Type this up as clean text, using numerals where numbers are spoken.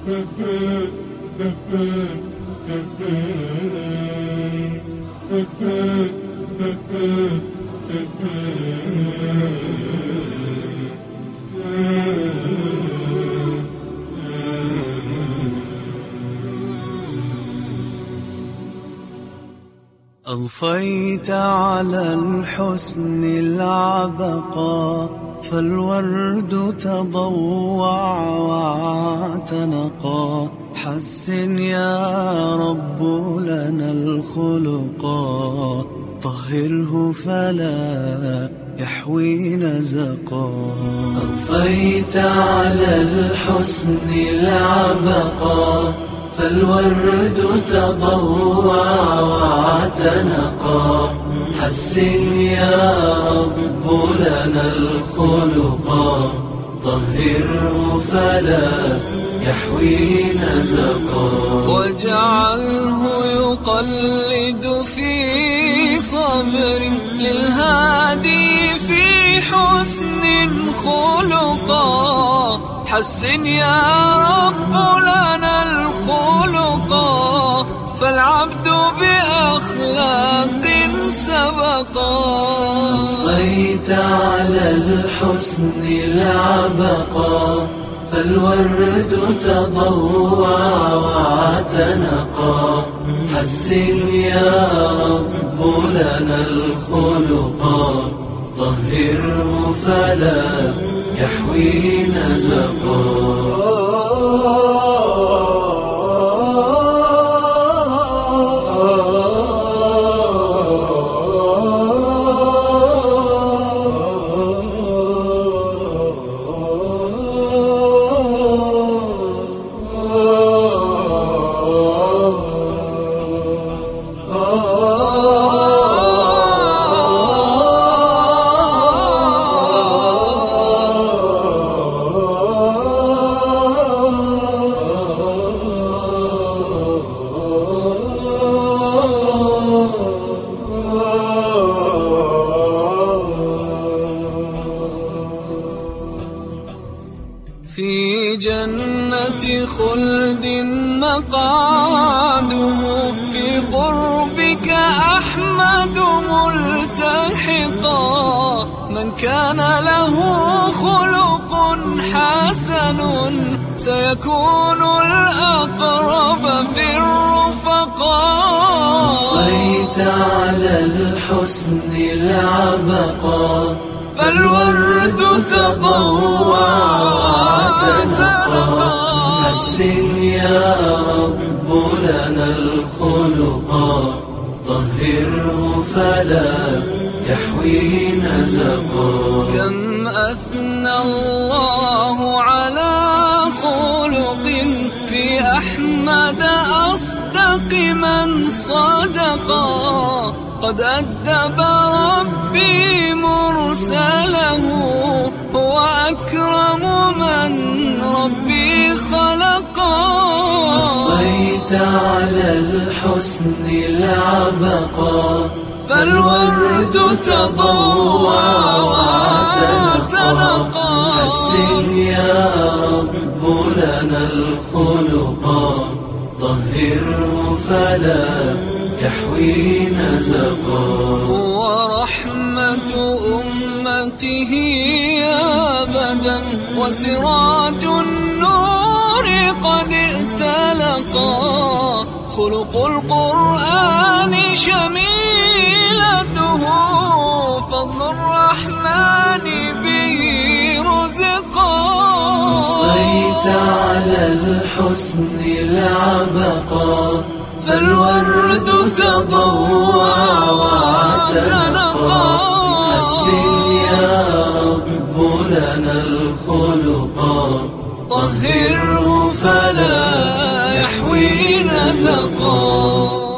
أضفيت على الحسن العبقى، فالورد تضوع واعتنقا. حسن يا رب لنا الخلقا، طهره فلا يحوي نزقا. أضفيت على الحسن العبقا، فالورد تضوع واعتنقا. حسن يا رب لنا الخلقا، طهره فلا يحوي نزقا. واجعله يقلد في صبر للهادي في حسن خلقا. حسن يا رب لنا الخلقا، فالعبد بأخلاق سبقا. أضفيت على الحسن العبقا، فالورد تضوع واعتنقا. حسن يا رب لنا الخلقا، طهره فلا يحوي نزقا. في جنة خلد مقعده، في قربك أحمد ملتحقا. من كان له خلق حسن، سيكون الأقرب في الرفقاء. أضفيت على الحسن العبقا، فالورد تضوع واعتنقا. حسن يا رب لنا الخلقا، طهره فلا يحوي نزقا. كم أثنى الله على خلق في أحمد أصدق من صدقا. قد أدب ربي مرسله، هو أكرم من ربي خلقا. أضفيت على الحسن العبقا، فالورد تضوع واعتنقا. حسن يا رب لنا الخلقا، طهره فلا يحوي نزقا. ورحمة أمته أبدا، وسراج النور قد ائتلقا. خلق القرآن شميلته، فضل الرحمن به رزقا. أضفيت على الحسن العبقا، فالورد تضوع واعتنقا. حسن يا رب لنا الخلقا، طهره فلا يحوي نزقا.